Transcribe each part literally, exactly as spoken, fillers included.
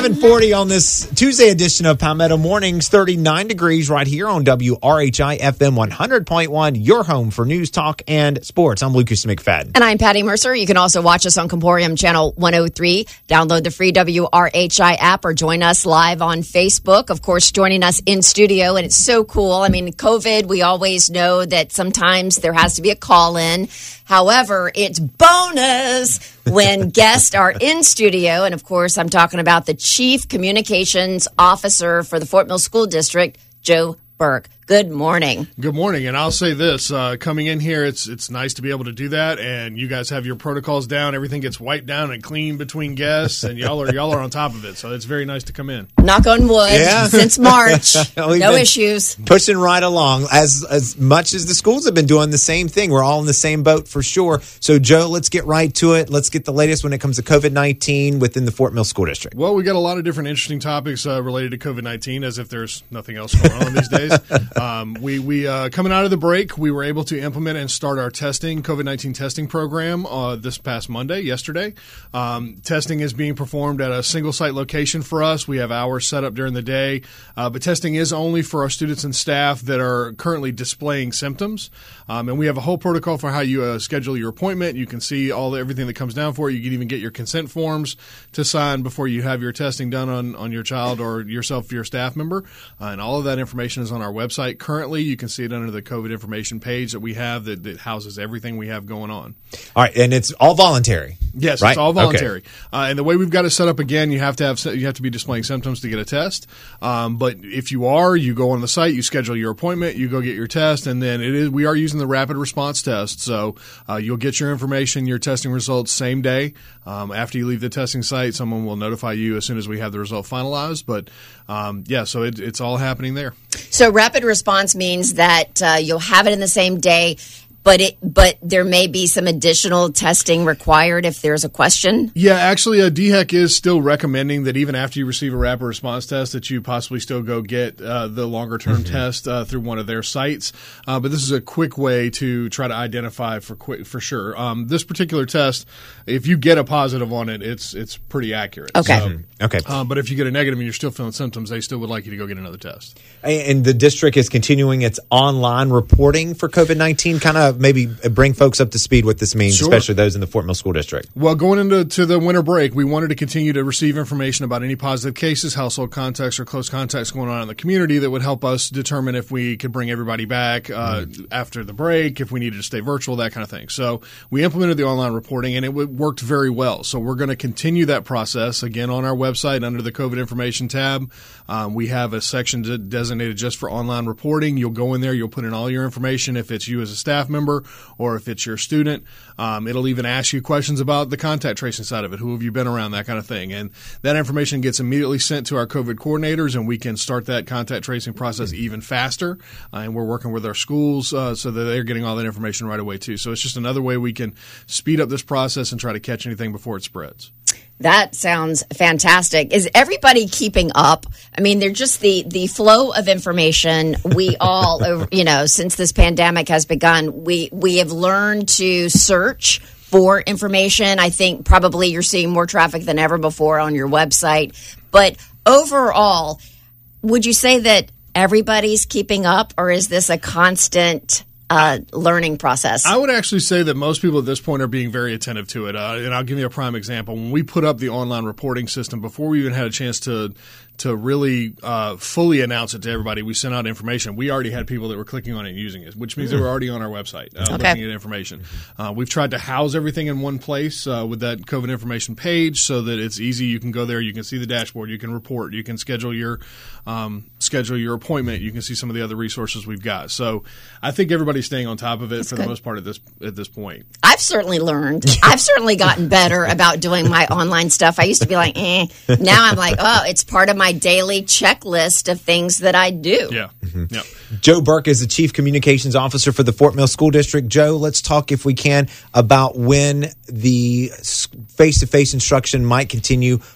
seven forty on this Tuesday edition of Palmetto Mornings, thirty-nine degrees right here on W R H I F M one hundred point one, your home for news, talk, and sports. I'm Lucas McFadden. And I'm Patty Mercer. You can also watch us on Comporium Channel one oh three. Download the free W R H I app or join us live on Facebook. Of course, joining us in studio, and it's so cool. I mean, COVID, we always know that sometimes there has to be a call-in. However, it's bonus when guests are in studio. And, of course, I'm talking about the Chief Communications Officer for the Fort Mill School District, Joe Burke. Good morning. Good morning. And I'll say this, uh, coming in here, it's it's nice to be able to do that. And you guys have your protocols down. Everything gets wiped down and cleaned between guests. And y'all are y'all are on top of it. So it's very nice to come in. Knock on wood. Yeah. Since March. No issues. Pushing right along. As as much as the schools have been doing the same thing. We're all in the same boat for sure. So, Joe, let's get right to it. Let's get the latest when it comes to COVID nineteen within the Fort Mill School District. Well, we got a lot of different interesting topics uh, related to COVID nineteen, as if there's nothing else going on these days. Um, we we uh, coming out of the break, we were able to implement and start our testing COVID nineteen testing program uh, this past Monday, yesterday. Um, testing is being performed at a single site location for us. We have hours set up during the day, uh, but testing is only for our students and staff that are currently displaying symptoms. Um, and we have a whole protocol for how you uh, schedule your appointment. You can see all the, everything that comes down for it. You can even get your consent forms to sign before you have your testing done on, on your child or yourself or your staff member. Uh, and all of that information is on our website. Currently, you can see it under the COVID information page that we have that, that houses everything we have going on. All right, and it's all voluntary. Yes, right? It's all voluntary. Okay. Uh, and the way we've got it set up, again, you have to have you have to be displaying symptoms to get a test. Um, but if you are, you go on the site, you schedule your appointment, you go get your test, and then it is we are using the rapid response test. So uh, you'll get your information, your testing results same day. Um, after you leave the testing site, someone will notify you as soon as we have the result finalized. But um, yeah, so it, it's all happening there. So rapid response means that uh, you'll have it in the same day. But it, but there may be some additional testing required if there's a question? Yeah, actually, uh, D HEC is still recommending that even after you receive a rapid response test that you possibly still go get uh, the longer-term mm-hmm. test uh, through one of their sites. Uh, but this is a quick way to try to identify for quick, for sure. Um, this particular test, if you get a positive on it, it's it's pretty accurate. Okay. So, mm-hmm. Okay. Uh, but if you get a negative and you're still feeling symptoms, they still would like you to go get another test. And the district is continuing its online reporting for COVID nineteen, kind of maybe bring folks up to speed what this means, sure. especially those in the Fort Mill School District. Well, going into to the winter break, we wanted to continue to receive information about any positive cases, household contacts, or close contacts going on in the community that would help us determine if we could bring everybody back uh, mm. after the break, if we needed to stay virtual, that kind of thing. So we implemented the online reporting, and it worked very well. So we're going to continue that process. Again, on our website, under the COVID information tab, um, we have a section designated just for online reporting. You'll go in there, you'll put in all your information if it's you as a staff member, or if it's your student. Um, it'll even ask you questions about the contact tracing side of it. Who have you been around, that kind of thing. And that information gets immediately sent to our COVID coordinators, and we can start that contact tracing process even faster. Uh, and we're working with our schools uh, so that they're getting all that information right away, too. So it's just another way we can speed up this process and try to catch anything before it spreads. That sounds fantastic. Is everybody keeping up? I mean, they're just the, the flow of information. We all, you know, since this pandemic has begun, we, we have learned to search for information. I think probably you're seeing more traffic than ever before on your website. But overall, would you say that everybody's keeping up, or is this a constant Uh, learning process? I would actually say that most people at this point are being very attentive to it. Uh, and I'll give you a prime example. When we put up the online reporting system, before we even had a chance to to really uh, fully announce it to everybody, we sent out information. We already had people that were clicking on it and using it, which means they were already on our website uh, okay. looking at information. Uh, we've tried to house everything in one place uh, with that COVID information page so that it's easy. You can go there, you can see the dashboard, you can report, you can schedule your um, schedule your appointment, you can see some of the other resources we've got. So I think everybody's staying on top of it That's for good. the most part at this at this point. I've certainly learned. I've certainly gotten better about doing my online stuff. I used to be like, eh. Now I'm like, oh, it's part of my daily checklist of things that I do. Yeah. Mm-hmm. Yeah. Joe Burke is the Chief Communications Officer for the Fort Mill School District. Joe, let's talk, if we can, about when the face-to-face instruction might continue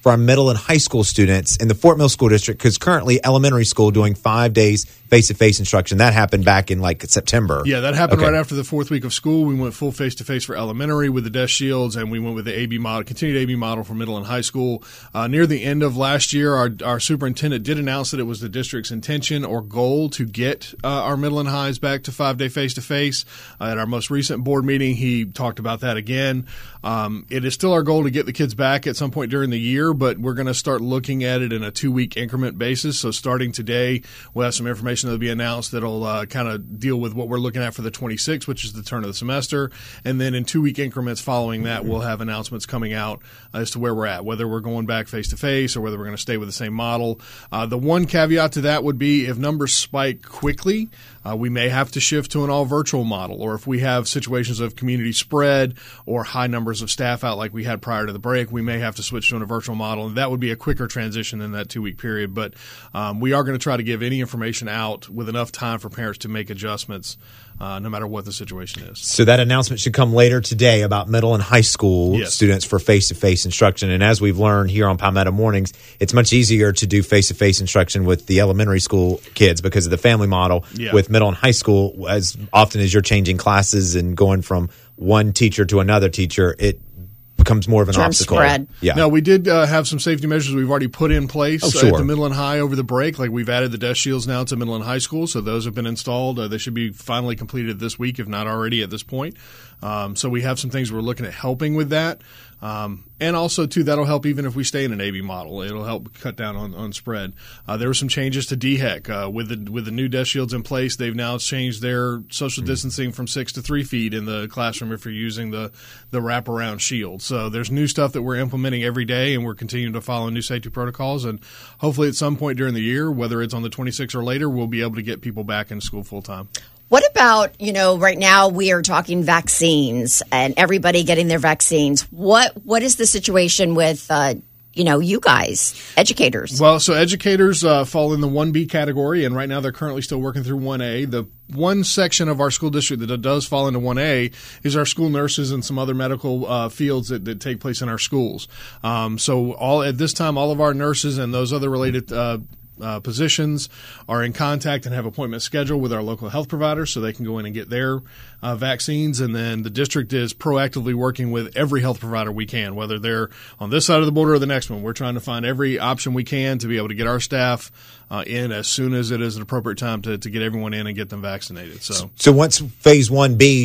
for our middle and high school students in the Fort Mill School District, because currently elementary school doing five days face-to-face instruction. That happened back in like September. Yeah, that happened Okay. right after the fourth week of school. We went full face-to-face for elementary with the desk shields, and we went with the A B model, continued A B model for middle and high school. Uh, near the end of last year, our, our superintendent did announce that it was the district's intention or goal to get uh, our middle and highs back to five-day face-to-face. Uh, at our most recent board meeting, he talked about that again. Um, it is still our goal to get the kids back at some point during the year, but we're going to start looking at it in a two-week increment basis. So starting today, we'll have some information that'll be announced that'll uh, kind of deal with what we're looking at for the twenty-sixth, which is the turn of the semester. And then in two-week increments following that, we'll have announcements coming out as to where we're at, whether we're going back face-to-face or whether we're going to stay with the same model. Uh, the one caveat to that would be if numbers spike quickly, uh, we may have to shift to an all-virtual model. Or if we have situations of community spread or high numbers of staff out like we had prior to the break, we may have to switch to a virtual model. And that would be a quicker transition than that two-week period. But um, we are going to try to give any information out with enough time for parents to make adjustments uh, no matter what the situation is. So that announcement should come later today about middle and high school Yes. students for face-to-face instruction. And as we've learned here on Palmetto Mornings, it's much easier to do face-to-face instruction with the elementary school kids because of the family model. Yeah. With middle and high school, as often as you're changing classes and going from one teacher to another teacher, it becomes more of an Germ obstacle. spread. Yeah. Now, we did uh, have some safety measures we've already put in place Oh, uh, sure. at the middle and high over the break. Like we've added the desk shields now to middle and high school, so those have been installed. Uh, they should be finally completed this week, if not already at this point. Um, so we have some things we're looking at helping with that. Um, and also, too, that'll help even if we stay in an A B model. It'll help cut down on, on spread. Uh, there were some changes to D HEC. Uh, with the with the new desk shields in place, they've now changed their social distancing from six to three feet in the classroom if you're using the, the wraparound shield. So there's new stuff that we're implementing every day, and we're continuing to follow new safety protocols. And hopefully at some point during the year, whether it's on the twenty-sixth or later, we'll be able to get people back in school full time. What about, you know, right now we are talking vaccines and everybody getting their vaccines. What What is the situation with, uh, you know, you guys, educators? Well, so educators uh, fall in the one B category, and right now they're currently still working through one A. The one section of our school district that does fall into one A is our school nurses and some other medical uh, fields that, that take place in our schools. Um, so all at this time, all of our nurses and those other related uh Uh, positions are in contact and have appointments scheduled with our local health providers so they can go in and get their uh, vaccines. And then the district is proactively working with every health provider we can, whether they're on this side of the border or the next one. We're trying to find every option we can to be able to get our staff uh, in as soon as it is an appropriate time to, to get everyone in and get them vaccinated. So, So once phase one B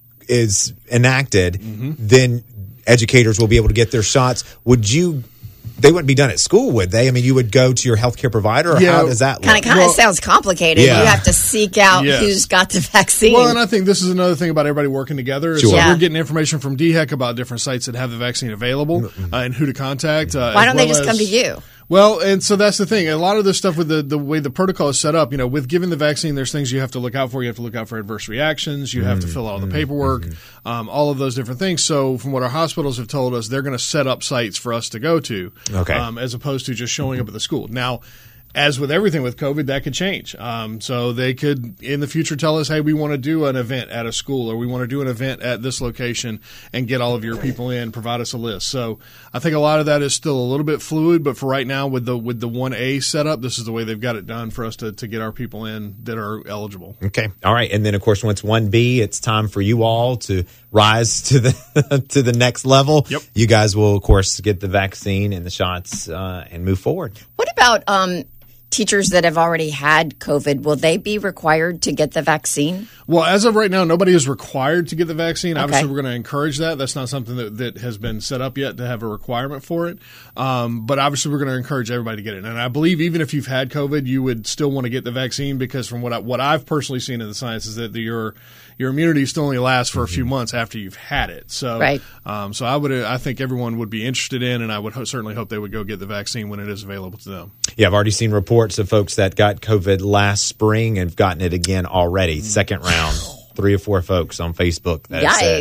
is enacted, Mm-hmm. then educators will be able to get their shots. Would you? They wouldn't be done at school, would they? I mean, you would go to your healthcare provider, or Yeah. how does that look? Kind of kind of Well- sounds complicated. Yeah. You have to seek out Yes. who's got the vaccine. Well, and I think this is another thing about everybody working together. Sure. So Yeah. we're getting information from D HEC about different sites that have the vaccine available uh, and who to contact. Uh, Why as don't they well just come as- to you? Well, and so that's the thing. A lot of this stuff with the, the way the protocol is set up, you know, with giving the vaccine, there's things you have to look out for. You have to look out for adverse reactions. You have to fill out all the paperwork, um, all of those different things. So from what our hospitals have told us, they're going to set up sites for us to go to, Okay. um, as opposed to just showing up at the school. Now, as with everything with COVID, that could change. Um, so they could, in the future, tell us, hey, we want to do an event at a school, or we want to do an event at this location and get all of your people in, provide us a list. So I think a lot of that is still a little bit fluid, but for right now, with the with the one A setup, this is the way they've got it done for us to, to get our people in that are eligible. Okay. All right. And then, of course, once one B, it's time for you all to rise to the to the next level. Yep. You guys will, of course, get the vaccine and the shots uh, and move forward. What about um, teachers that have already had COVID? Will they be required to get the vaccine? Well, as of right now, nobody is required to get the vaccine. Okay. Obviously, we're going to encourage that. That's not something that, that has been set up yet to have a requirement for it. Um, but obviously, we're going to encourage everybody to get it. And I believe even if you've had COVID, you would still want to get the vaccine because from what I, what I've personally seen in the science is that the, your your immunity still only lasts for a few months after you've had it. So, Right. um, so I would I think everyone would be interested in, and I would ho- certainly hope they would go get the vaccine when it is available to them. Yeah, I've already seen reports of folks that got COVID last spring and have gotten it again already. Second round, three or four folks on Facebook that have said Yikes.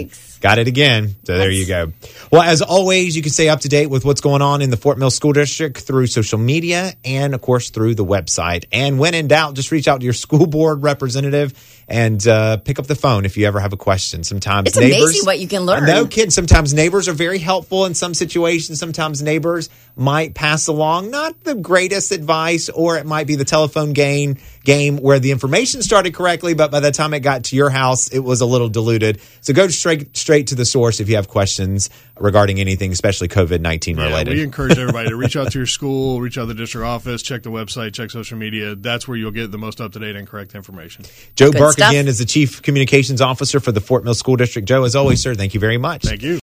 Got it again. So there you go. Well, as always, you can stay up to date with what's going on in the Fort Mill School District through social media and, of course, through the website. And when in doubt, just reach out to your school board representative and uh, pick up the phone if you ever have a question. Sometimes it's neighbors, amazing what you can learn. No kidding. Sometimes neighbors are very helpful in some situations. Sometimes neighbors might pass along not the greatest advice, or it might be the telephone game game where the information started correctly, but by the time it got to your house, it was a little diluted. So go straight straight to the source if you have questions regarding anything, especially COVID nineteen yeah, related. We encourage everybody to reach out to your school, reach out to the district office, check the website, check social media. That's where you'll get the most up-to-date and correct information. Joe Good Burke, stuff. again, is the Chief Communications Officer for the Fort Mill School District. Joe, as always, sir, thank you very much. Thank you.